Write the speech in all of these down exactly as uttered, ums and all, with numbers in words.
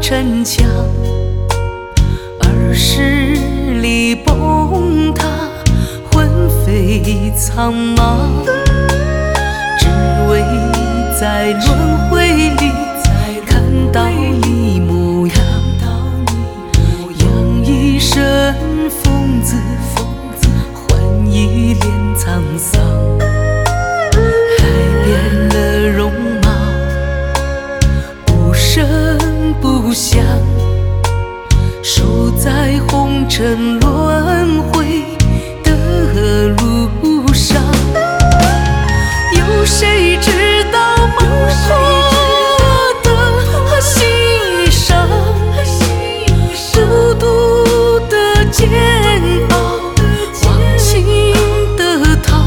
城墙，儿时里崩塌，魂飞苍茫，只为在轮回里看到你模样。养一身疯子，换一脸沧桑，改变了容貌，不声不响，守在红尘轮回的路上。有谁知道梦破的心伤，孤独的煎熬，忘情的他，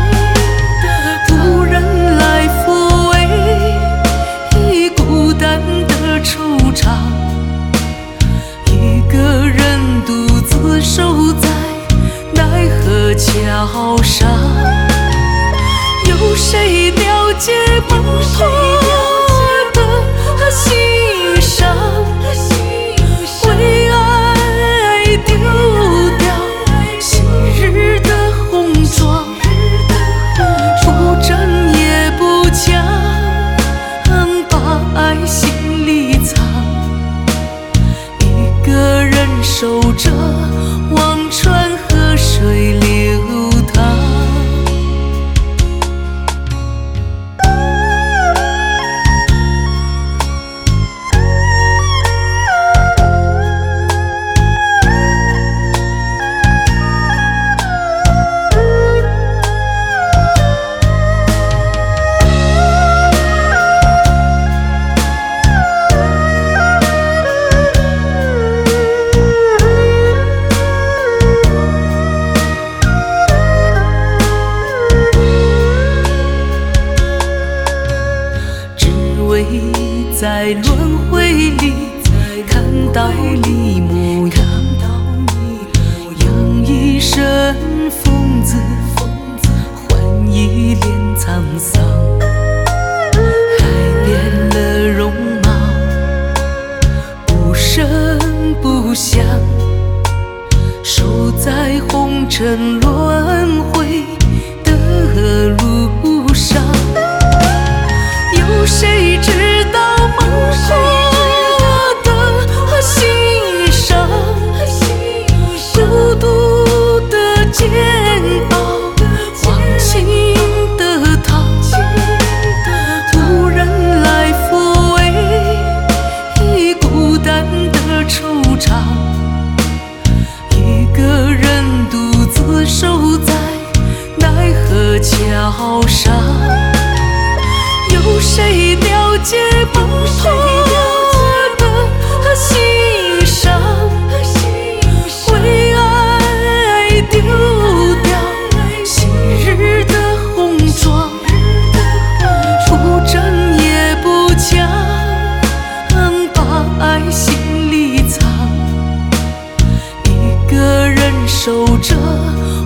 无人来抚慰孤单的惆怅，一个人独自守在奈何桥上。有谁了解梦破的心伤？为爱丢掉昔日的红妆，不争也不抢，把爱心里藏，一个人守着望穿河水流淌。在轮回里看到你模样，养一身疯子，换一脸沧桑，改变了容貌，不声不响，守在红尘轮回的路上。有谁知道梦破的心伤，孤独的煎熬，忘情的他，无人来抚慰孤单的惆怅，一个人独自守在奈何桥上。有谁了解梦破的心伤？为爱丢掉昔日的红妆，不争也不抢，把爱心里藏，一个人守着